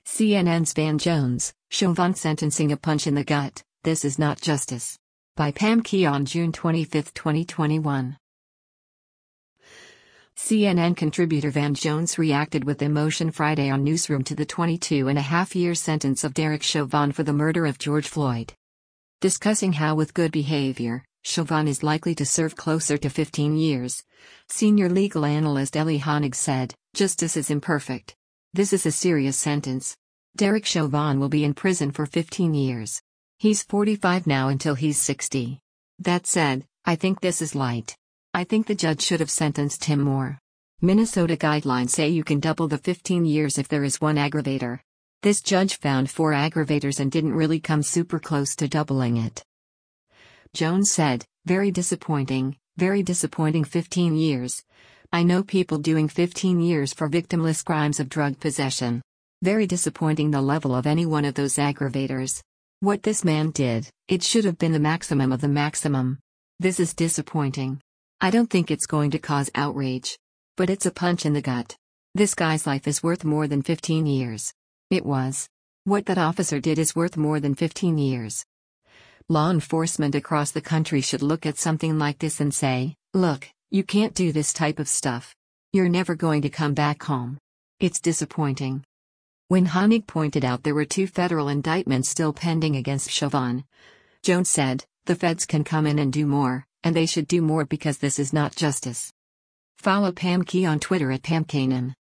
CNN's Van Jones, Chauvin sentencing a punch in the gut, this is not justice. By Pam Key on June 25, 2021. CNN contributor Van Jones reacted with emotion Friday on Newsroom to the 22.5-year sentence of Derek Chauvin for the murder of George Floyd. Discussing how with good behavior, Chauvin is likely to serve closer to 15 years. Senior legal analyst Elie Honig said, "Justice is imperfect. This is a serious sentence. Derek Chauvin will be in prison for 15 years. He's 45 now until he's 60. That said, I think this is light. I think the judge should have sentenced him more. Minnesota guidelines say you can double the 15 years if there is one aggravator. This judge found 4 aggravators and didn't really come super close to doubling it." Jones said, very disappointing 15 years. I know people doing 15 years for victimless crimes of drug possession. Very disappointing the level of any one of those aggravators. What this man did, it should have been the maximum of the maximum. This is disappointing. I don't think it's going to cause outrage. But it's a punch in the gut. This guy's life is worth more than 15 years. It was. What that officer did is worth more than 15 years. Law enforcement across the country should look at something like this and say, look, you can't do this type of stuff. You're never going to come back home. It's disappointing. When Honig pointed out there were 2 federal indictments still pending against Chauvin, Jones said, the feds can come in and do more, and they should do more because this is not justice. Follow Pam Key on Twitter at PamKanan.